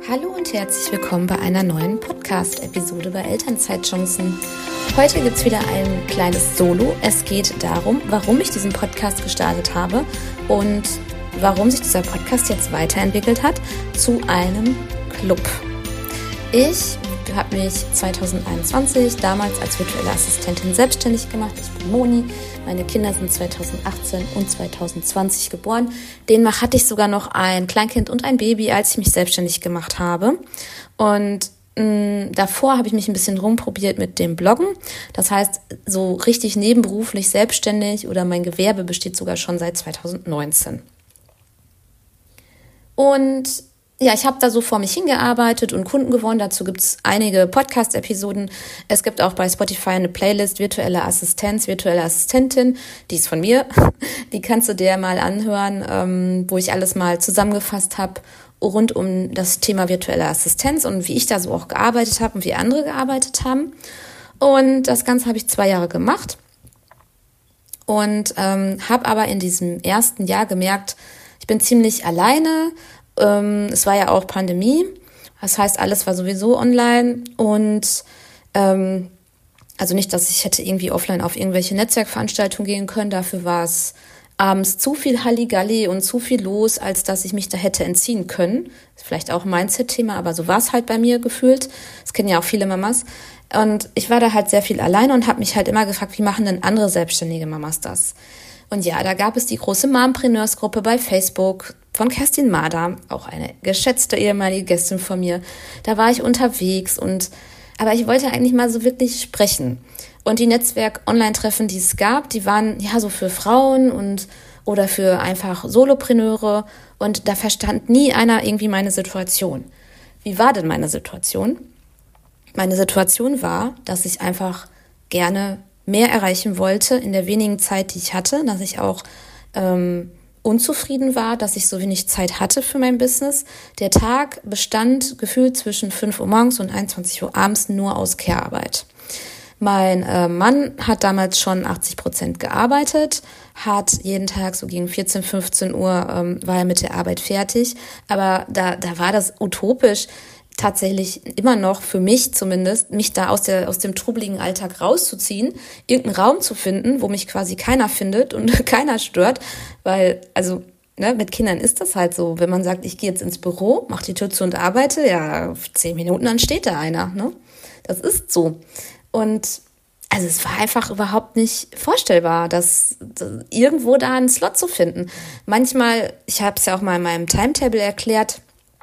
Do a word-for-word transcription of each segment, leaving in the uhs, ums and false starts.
Hallo und herzlich willkommen bei einer neuen Podcast-Episode bei Elternzeitchancen. Heute gibt es wieder ein kleines Solo. Es geht darum, warum ich diesen Podcast gestartet habe und warum sich dieser Podcast jetzt weiterentwickelt hat zu einem Club. Ich habe mich zwanzig einundzwanzig damals als virtuelle Assistentin selbstständig gemacht. Ich bin Moni. Meine Kinder sind zwanzig achtzehn und zwanzig zwanzig geboren. Demnach hatte ich sogar noch ein Kleinkind und ein Baby, als ich mich selbstständig gemacht habe. Und mh, davor habe ich mich ein bisschen rumprobiert mit dem Bloggen. Das heißt, so richtig nebenberuflich selbstständig oder mein Gewerbe besteht sogar schon seit zwanzig neunzehn. Und ja, ich habe da so vor mich hingearbeitet und Kunden gewonnen. Dazu gibt es einige Podcast-Episoden. Es gibt auch bei Spotify eine Playlist virtuelle Assistenz, virtuelle Assistentin. Die ist von mir. Die kannst du dir mal anhören, ähm, wo ich alles mal zusammengefasst habe rund um das Thema virtuelle Assistenz und wie ich da so auch gearbeitet habe und wie andere gearbeitet haben. Und das Ganze habe ich zwei Jahre gemacht und ähm, habe aber in diesem ersten Jahr gemerkt, ich bin ziemlich alleine. Ähm, es war ja auch Pandemie, das heißt, alles war sowieso online und ähm, also nicht, dass ich hätte irgendwie offline auf irgendwelche Netzwerkveranstaltungen gehen können, dafür war es abends zu viel Halligalli und zu viel los, als dass ich mich da hätte entziehen können. Ist vielleicht auch ein Mindset-Thema, aber so war es halt bei mir gefühlt. Das kennen ja auch viele Mamas. Und ich war da halt sehr viel alleine und habe mich halt immer gefragt, wie machen denn andere selbstständige Mamas das? Und ja, da gab es die große Mompreneurs-Gruppe bei Facebook von Kerstin Mader, auch eine geschätzte ehemalige Gästin von mir. Da war ich unterwegs und aber ich wollte eigentlich mal so wirklich sprechen. Und die Netzwerk-Online-Treffen, die es gab, die waren ja so für Frauen und oder für einfach Solopreneure und da verstand nie einer irgendwie meine Situation. Wie war denn meine Situation? Meine Situation war, dass ich einfach gerne mehr erreichen wollte in der wenigen Zeit, die ich hatte, dass ich auch ähm, unzufrieden war, dass ich so wenig Zeit hatte für mein Business. Der Tag bestand gefühlt zwischen fünf Uhr morgens und einundzwanzig Uhr abends nur aus Care-Arbeit. Mein äh, Mann hat damals schon achtzig Prozent gearbeitet, hat jeden Tag so gegen vierzehn, fünfzehn Uhr ähm, war er mit der Arbeit fertig, aber da, da war das utopisch, tatsächlich immer noch für mich zumindest, mich da aus der aus dem trubeligen Alltag rauszuziehen, irgendeinen Raum zu finden, wo mich quasi keiner findet und keiner stört, weil, also ne, mit Kindern ist das halt so, wenn man sagt, ich gehe jetzt ins Büro, mache die Tür zu und arbeite, ja, zehn Minuten, dann steht da einer, ne? Das ist so. Und also es war einfach überhaupt nicht vorstellbar, dass, dass irgendwo da einen Slot zu finden. Manchmal, ich habe es ja auch mal in meinem Timetable erklärt,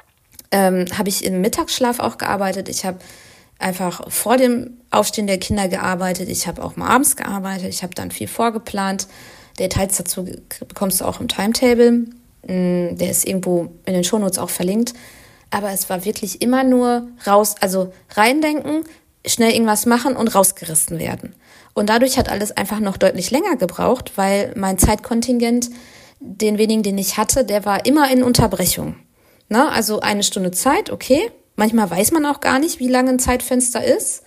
Ähm, habe ich im Mittagsschlaf auch gearbeitet. Ich habe einfach vor dem Aufstehen der Kinder gearbeitet. Ich habe auch mal abends gearbeitet. Ich habe dann viel vorgeplant. Details dazu bekommst du auch im Timetable. Der ist irgendwo in den Shownotes auch verlinkt. Aber es war wirklich immer nur raus, also reindenken, schnell irgendwas machen und rausgerissen werden. Und dadurch hat alles einfach noch deutlich länger gebraucht, weil mein Zeitkontingent, den wenigen, den ich hatte, der war immer in Unterbrechung. Na, also eine Stunde Zeit, okay. Manchmal weiß man auch gar nicht, wie lange ein Zeitfenster ist.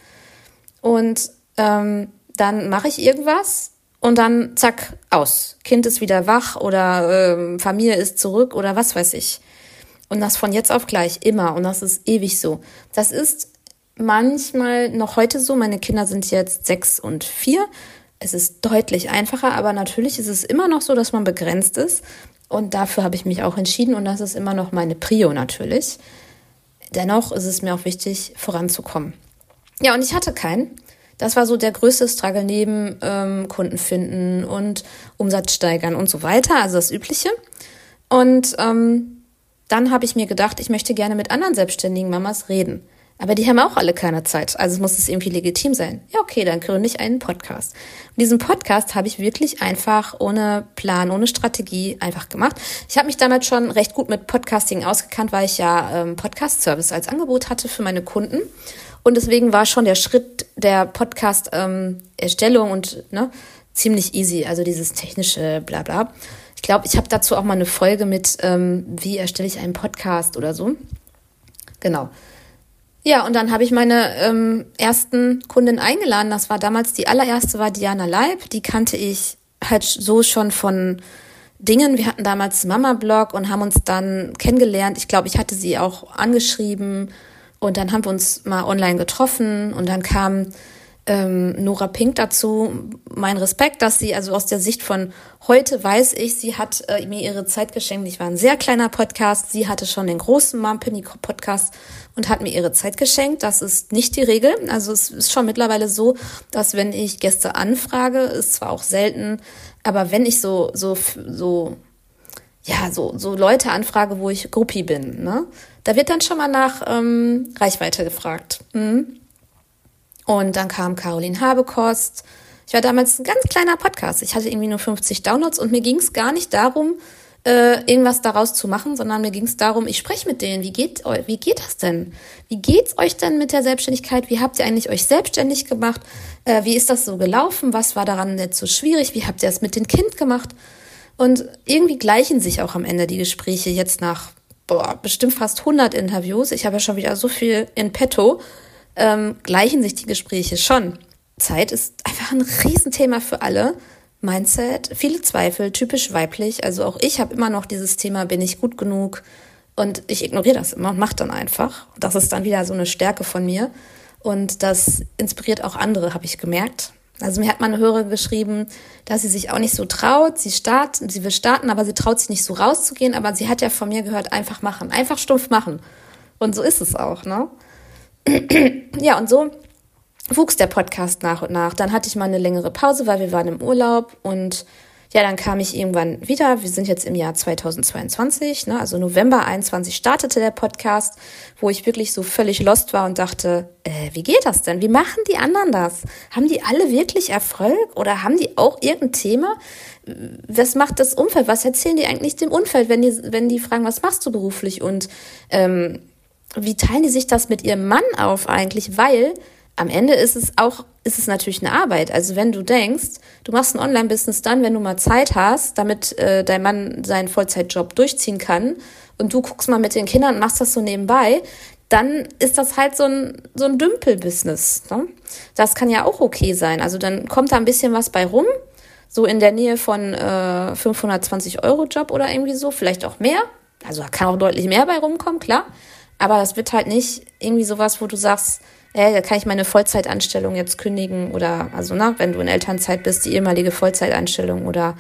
Und ähm, dann mache ich irgendwas und dann zack, aus. Kind ist wieder wach oder ähm, Familie ist zurück oder was weiß ich. Und das von jetzt auf gleich, immer. Und das ist ewig so. Das ist manchmal noch heute so. Meine Kinder sind jetzt sechs und vier. Es ist deutlich einfacher, aber natürlich ist es immer noch so, dass man begrenzt ist. Und dafür habe ich mich auch entschieden und das ist immer noch meine Prio natürlich. Dennoch ist es mir auch wichtig, voranzukommen. Ja, und ich hatte keinen. Das war so der größte Struggle neben ähm, Kunden finden und Umsatz steigern und so weiter, also das Übliche. Und ähm, dann habe ich mir gedacht, ich möchte gerne mit anderen selbstständigen Mamas reden. Aber die haben auch alle keine Zeit, also muss es irgendwie legitim sein. Ja, okay, dann gründe ich einen Podcast. Und diesen Podcast habe ich wirklich einfach ohne Plan, ohne Strategie einfach gemacht. Ich habe mich damals schon recht gut mit Podcasting ausgekannt, weil ich ja ähm, Podcast-Service als Angebot hatte für meine Kunden. Und deswegen war schon der Schritt der Podcast-Erstellung ähm, und ne, ziemlich easy, also dieses technische Blabla. Ich glaube, ich habe dazu auch mal eine Folge mit, ähm, wie erstelle ich einen Podcast oder so. Genau. Ja, und dann habe ich meine ähm, ersten Kundin eingeladen. Das war damals die allererste, war Diana Leib. Die kannte ich halt so schon von Dingen. Wir hatten damals Mama-Blog und haben uns dann kennengelernt. Ich glaube, ich hatte sie auch angeschrieben und dann haben wir uns mal online getroffen und dann kam ähm, Nora Pink dazu. Mein Respekt, dass sie, also aus der Sicht von heute weiß ich, sie hat äh, mir ihre Zeit geschenkt. Ich war ein sehr kleiner Podcast. Sie hatte schon den großen Mom Penny Podcast und hat mir ihre Zeit geschenkt. Das ist nicht die Regel. Also es ist schon mittlerweile so, dass wenn ich Gäste anfrage, ist zwar auch selten, aber wenn ich so, so, so, ja, so, so Leute anfrage, wo ich Groupie bin, ne, da wird dann schon mal nach ähm, Reichweite gefragt. Mhm. Und dann kam Caroline Habekost. Ich war damals ein ganz kleiner Podcast. Ich hatte irgendwie nur fünfzig Downloads und mir ging es gar nicht darum, äh, irgendwas daraus zu machen, sondern mir ging es darum, ich spreche mit denen. Wie geht euch, wie geht das denn? Wie geht's euch denn mit der Selbstständigkeit? Wie habt ihr eigentlich euch selbstständig gemacht? Äh, wie ist das so gelaufen? Was war daran nicht so schwierig? Wie habt ihr das mit dem Kind gemacht? Und irgendwie gleichen sich auch am Ende die Gespräche jetzt nach, boah, bestimmt fast hundert Interviews. Ich habe ja schon wieder so viel in petto. Ähm, gleichen sich die Gespräche schon. Zeit ist einfach ein Riesenthema für alle. Mindset, viele Zweifel, typisch weiblich. Also auch ich habe immer noch dieses Thema, bin ich gut genug? Und ich ignoriere das immer und mache dann einfach. Das ist dann wieder so eine Stärke von mir. Und das inspiriert auch andere, habe ich gemerkt. Also mir hat mal eine Hörerin geschrieben, dass sie sich auch nicht so traut. Sie startet, sie will starten, aber sie traut sich nicht so rauszugehen. Aber sie hat ja von mir gehört, einfach machen, einfach stumpf machen. Und so ist es auch, ne? Ja, und so wuchs der Podcast nach und nach. Dann hatte ich mal eine längere Pause, weil wir waren im Urlaub und ja, dann kam ich irgendwann wieder. Wir sind jetzt im Jahr zweitausendzweiundzwanzig, ne? Also November einundzwanzig startete der Podcast, wo ich wirklich so völlig lost war und dachte, äh, wie geht das denn? Wie machen die anderen das? Haben die alle wirklich Erfolg oder haben die auch irgendein Thema? Was macht das Umfeld? Was erzählen die eigentlich dem Umfeld, wenn die, wenn die fragen, was machst du beruflich? Und ähm, wie teilen die sich das mit ihrem Mann auf eigentlich? Weil am Ende ist es auch, ist es natürlich eine Arbeit. Also wenn du denkst, du machst ein Online-Business dann, wenn du mal Zeit hast, damit äh, dein Mann seinen Vollzeitjob durchziehen kann und du guckst mal mit den Kindern und machst das so nebenbei, dann ist das halt so ein, so ein Dümpel-Business, ne? Das kann ja auch okay sein. Also dann kommt da ein bisschen was bei rum, so in der Nähe von äh, fünfhundertzwanzig Euro Job oder irgendwie so, vielleicht auch mehr. Also da kann auch deutlich mehr bei rumkommen, klar. Aber das wird halt nicht irgendwie sowas, wo du sagst, ey, da kann ich meine Vollzeitanstellung jetzt kündigen oder, also, ne, wenn du in Elternzeit bist, die ehemalige Vollzeitanstellung oder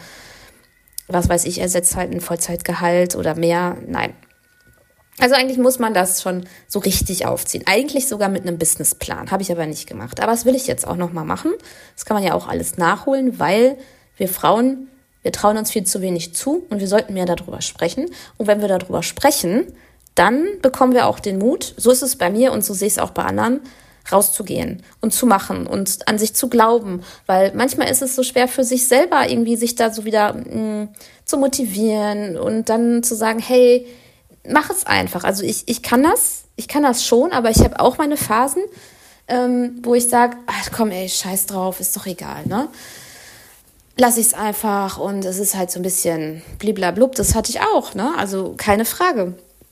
was weiß ich, ersetzt halt ein Vollzeitgehalt oder mehr. Nein. Also eigentlich muss man das schon so richtig aufziehen. Eigentlich sogar mit einem Businessplan. Habe ich aber nicht gemacht. Aber das will ich jetzt auch nochmal machen. Das kann man ja auch alles nachholen, weil wir Frauen, wir trauen uns viel zu wenig zu und wir sollten mehr darüber sprechen. Und wenn wir darüber sprechen, dann bekommen wir auch den Mut, so ist es bei mir und so sehe ich es auch bei anderen, rauszugehen und zu machen und an sich zu glauben, weil manchmal ist es so schwer für sich selber irgendwie sich da so wieder mh, zu motivieren und dann zu sagen, hey, mach es einfach. Also ich, ich kann das, ich kann das schon, aber ich habe auch meine Phasen, ähm, wo ich sage, ach komm ey, scheiß drauf, ist doch egal, ne? Lass ich es einfach und es ist halt so ein bisschen bliblablub, das hatte ich auch, ne? Also keine Frage.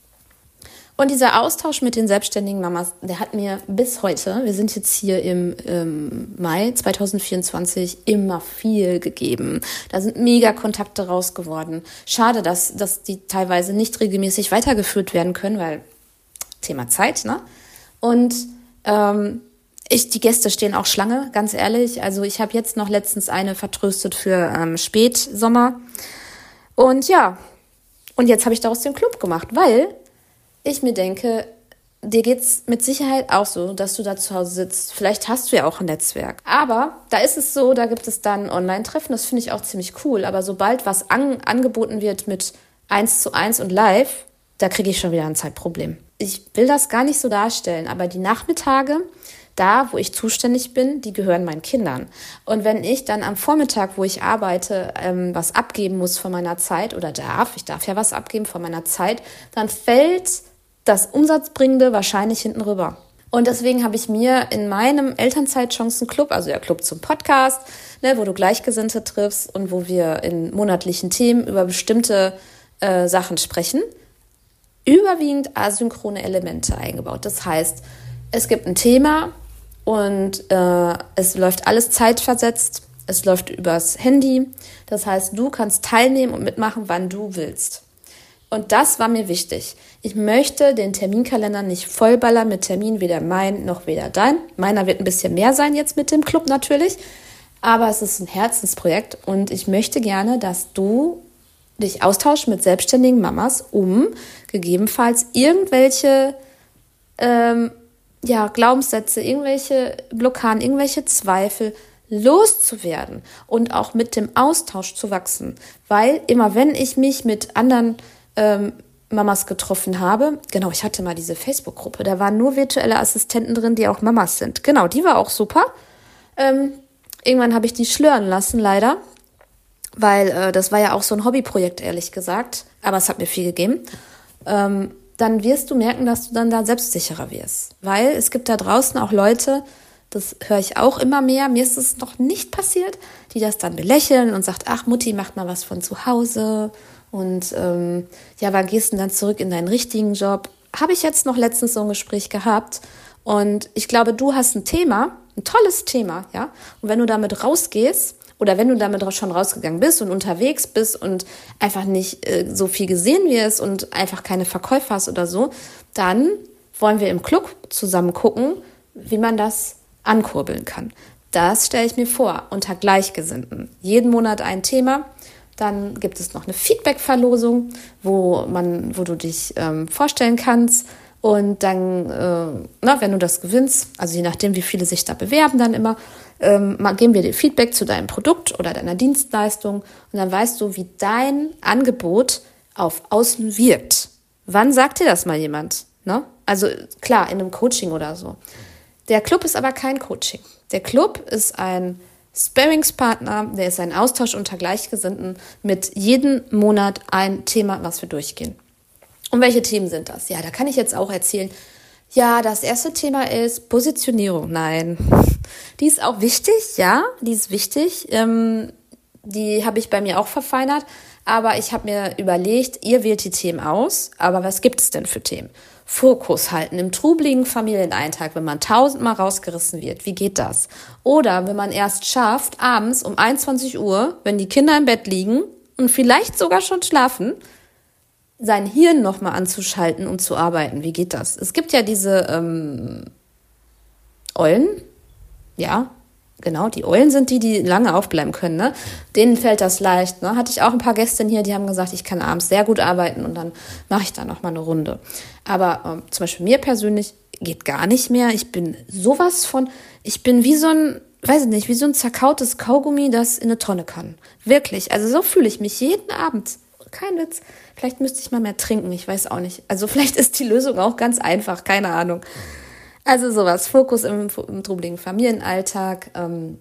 Und dieser Austausch mit den selbstständigen Mamas, der hat mir bis heute, wir sind jetzt hier im ähm, Mai zweitausendvierundzwanzig, immer viel gegeben. Da sind mega Kontakte raus geworden. Schade, dass, dass die teilweise nicht regelmäßig weitergeführt werden können, weil Thema Zeit, ne? Und ähm, ich, die Gäste stehen auch Schlange, ganz ehrlich. Also ich habe jetzt noch letztens eine vertröstet für ähm, Spätsommer. Und ja, und jetzt habe ich daraus den Club gemacht, weil ich mir denke, dir geht's mit Sicherheit auch so, dass du da zu Hause sitzt. Vielleicht hast du ja auch ein Netzwerk. Aber da ist es so, da gibt es dann Online-Treffen, das finde ich auch ziemlich cool. Aber sobald was an, angeboten wird mit eins zu eins und live, da kriege ich schon wieder ein Zeitproblem. Ich will das gar nicht so darstellen, aber die Nachmittage, da, wo ich zuständig bin, die gehören meinen Kindern. Und wenn ich dann am Vormittag, wo ich arbeite, ähm, was abgeben muss von meiner Zeit oder darf, ich darf ja was abgeben von meiner Zeit, dann fällt das Umsatzbringende wahrscheinlich hinten rüber. Und deswegen habe ich mir in meinem Elternzeitchancen-Club, also der Club zum Podcast, ne, wo du Gleichgesinnte triffst und wo wir in monatlichen Themen über bestimmte äh, Sachen sprechen, überwiegend asynchrone Elemente eingebaut. Das heißt, es gibt ein Thema und äh, es läuft alles zeitversetzt. Es läuft übers Handy. Das heißt, du kannst teilnehmen und mitmachen, wann du willst. Und das war mir wichtig. Ich möchte den Terminkalender nicht vollballern mit Terminen, weder mein noch weder dein. Meiner wird ein bisschen mehr sein jetzt mit dem Club natürlich. Aber es ist ein Herzensprojekt und ich möchte gerne, dass du dich austauschst mit selbstständigen Mamas, um gegebenenfalls irgendwelche ähm, ja, Glaubenssätze, irgendwelche Blockaden, irgendwelche Zweifel loszuwerden und auch mit dem Austausch zu wachsen. Weil immer wenn ich mich mit anderen ähm, Mamas getroffen habe, genau, ich hatte mal diese Facebook-Gruppe, da waren nur virtuelle Assistenten drin, die auch Mamas sind. Genau, die war auch super. Ähm, irgendwann habe ich die schlören lassen, leider, weil äh, das war ja auch so ein Hobbyprojekt, ehrlich gesagt, aber es hat mir viel gegeben. Ähm, dann wirst du merken, dass du dann da selbstsicherer wirst. Weil es gibt da draußen auch Leute, das höre ich auch immer mehr, mir ist es noch nicht passiert, die das dann belächeln und sagt, ach Mutti, mach mal was von zu Hause und ähm, ja, wann gehst du dann zurück in deinen richtigen Job? Habe ich jetzt noch letztens so ein Gespräch gehabt und ich glaube, du hast ein Thema, ein tolles Thema, ja, und wenn du damit rausgehst, oder wenn du damit schon rausgegangen bist und unterwegs bist und einfach nicht äh, so viel gesehen wirst und einfach keine Verkäufer hast oder so, dann wollen wir im Club zusammen gucken, wie man das ankurbeln kann. Das stelle ich mir vor, unter Gleichgesinnten. Jeden Monat ein Thema. Dann gibt es noch eine Feedback-Verlosung, wo man, wo du dich ähm, vorstellen kannst. Und dann, äh, na, wenn du das gewinnst, also je nachdem, wie viele sich da bewerben, dann immer, ähm, mal geben wir dir Feedback zu deinem Produkt oder deiner Dienstleistung und dann weißt du, wie dein Angebot auf außen wirkt. Wann sagt dir das mal jemand? Ne? Also klar, in einem Coaching oder so. Der Club ist aber kein Coaching. Der Club ist ein Sparringspartner, der ist ein Austausch unter Gleichgesinnten mit jedem Monat ein Thema, was wir durchgehen. Und welche Themen sind das? Ja, da kann ich jetzt auch erzählen, ja, das erste Thema ist Positionierung. Nein, die ist auch wichtig, ja, die ist wichtig. Ähm, die habe ich bei mir auch verfeinert, aber ich habe mir überlegt, ihr wählt die Themen aus, aber was gibt es denn für Themen? Fokus halten im trubeligen Familienalltag, wenn man tausendmal rausgerissen wird. Wie geht das? Oder wenn man erst schafft, abends um einundzwanzig Uhr, wenn die Kinder im Bett liegen und vielleicht sogar schon schlafen, sein Hirn nochmal anzuschalten, um zu arbeiten. Wie geht das? Es gibt ja diese ähm, Eulen, ja, genau, die Eulen sind die, die lange aufbleiben können, ne? Denen fällt das leicht, ne? Hatte ich auch ein paar Gästinnen hier, die haben gesagt, ich kann abends sehr gut arbeiten und dann mache ich da nochmal eine Runde. Aber ähm, zum Beispiel mir persönlich geht gar nicht mehr. Ich bin sowas von, ich bin wie so ein, weiß ich nicht, wie so ein zerkautes Kaugummi, das in eine Tonne kann. Wirklich, also so fühle ich mich jeden Abend. Kein Witz. Vielleicht müsste ich mal mehr trinken, ich weiß auch nicht. Also vielleicht ist die Lösung auch ganz einfach, keine Ahnung. Also sowas, Fokus im, im trubeligen Familienalltag, ähm,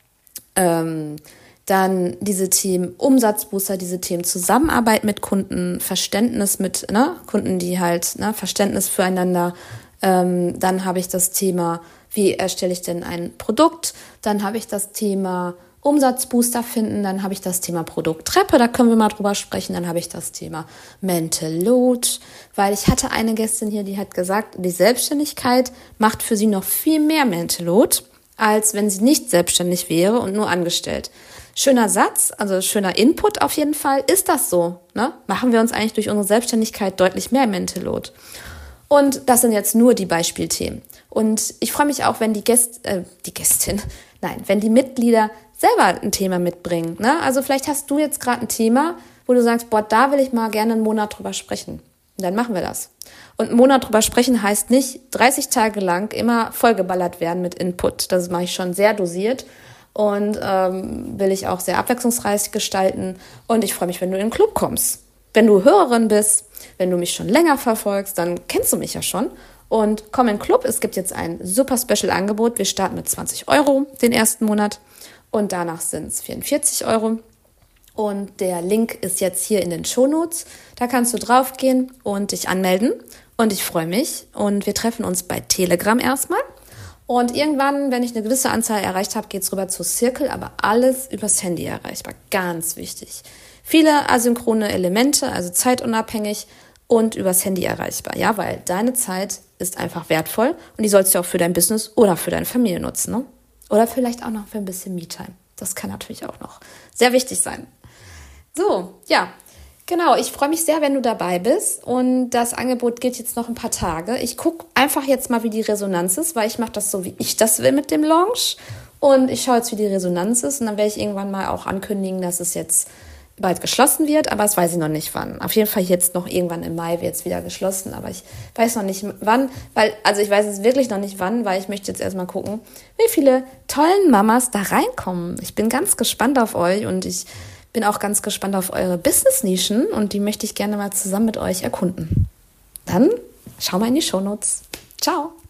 ähm, dann diese Themen Umsatzbooster, diese Themen Zusammenarbeit mit Kunden, Verständnis mit ne, Kunden, die halt ne, Verständnis füreinander. Ähm, dann habe ich das Thema, wie erstelle ich denn ein Produkt? Dann habe ich das Thema Umsatzbooster finden, dann habe ich das Thema Produkttreppe, da können wir mal drüber sprechen, dann habe ich das Thema Mental Load, weil ich hatte eine Gästin hier, die hat gesagt, die Selbstständigkeit macht für sie noch viel mehr Mental Load, als wenn sie nicht selbstständig wäre und nur angestellt. Schöner Satz, also schöner Input auf jeden Fall, ist das so, ne? Machen wir uns eigentlich durch unsere Selbstständigkeit deutlich mehr Mental Load. Und das sind jetzt nur die Beispielthemen. Und ich freue mich auch, wenn die Gäst, äh, die Gästin, nein, wenn die Mitglieder selber ein Thema mitbringen. Ne? Also vielleicht hast du jetzt gerade ein Thema, wo du sagst, boah, da will ich mal gerne einen Monat drüber sprechen. Und dann machen wir das. Und einen Monat drüber sprechen heißt nicht dreißig Tage lang immer vollgeballert werden mit Input. Das mache ich schon sehr dosiert und ähm, will ich auch sehr abwechslungsreich gestalten. Und ich freue mich, wenn du in den Club kommst. Wenn du Hörerin bist, wenn du mich schon länger verfolgst, dann kennst du mich ja schon. Und komm in den Club. Es gibt jetzt ein super Special-Angebot. Wir starten mit zwanzig Euro den ersten Monat. Und danach sind es vierundvierzig Euro. Und der Link ist jetzt hier in den Shownotes. Da kannst du draufgehen und dich anmelden. Und ich freue mich. Und wir treffen uns bei Telegram erstmal. Und irgendwann, wenn ich eine gewisse Anzahl erreicht habe, geht es rüber zu Circle. Aber alles übers Handy erreichbar. Ganz wichtig. Viele asynchrone Elemente, also zeitunabhängig und übers Handy erreichbar. Ja, weil deine Zeit ist einfach wertvoll. Und die sollst du auch für dein Business oder für deine Familie nutzen, ne? Oder vielleicht auch noch für ein bisschen Me-Time. Das kann natürlich auch noch sehr wichtig sein. So, ja, genau. Ich freue mich sehr, wenn du dabei bist. Und das Angebot geht jetzt noch ein paar Tage. Ich gucke einfach jetzt mal, wie die Resonanz ist, weil ich mache das so, wie ich das will mit dem Launch. Und ich schaue jetzt, wie die Resonanz ist. Und dann werde ich irgendwann mal auch ankündigen, dass es jetzt bald geschlossen wird, aber das weiß ich noch nicht wann. Auf jeden Fall jetzt noch irgendwann im Mai wird es wieder geschlossen, aber ich weiß noch nicht wann, weil, also ich weiß es wirklich noch nicht wann, weil ich möchte jetzt erstmal gucken, wie viele tollen Mamas da reinkommen. Ich bin ganz gespannt auf euch und ich bin auch ganz gespannt auf eure Business-Nischen und die möchte ich gerne mal zusammen mit euch erkunden. Dann schau mal in die Shownotes. Ciao!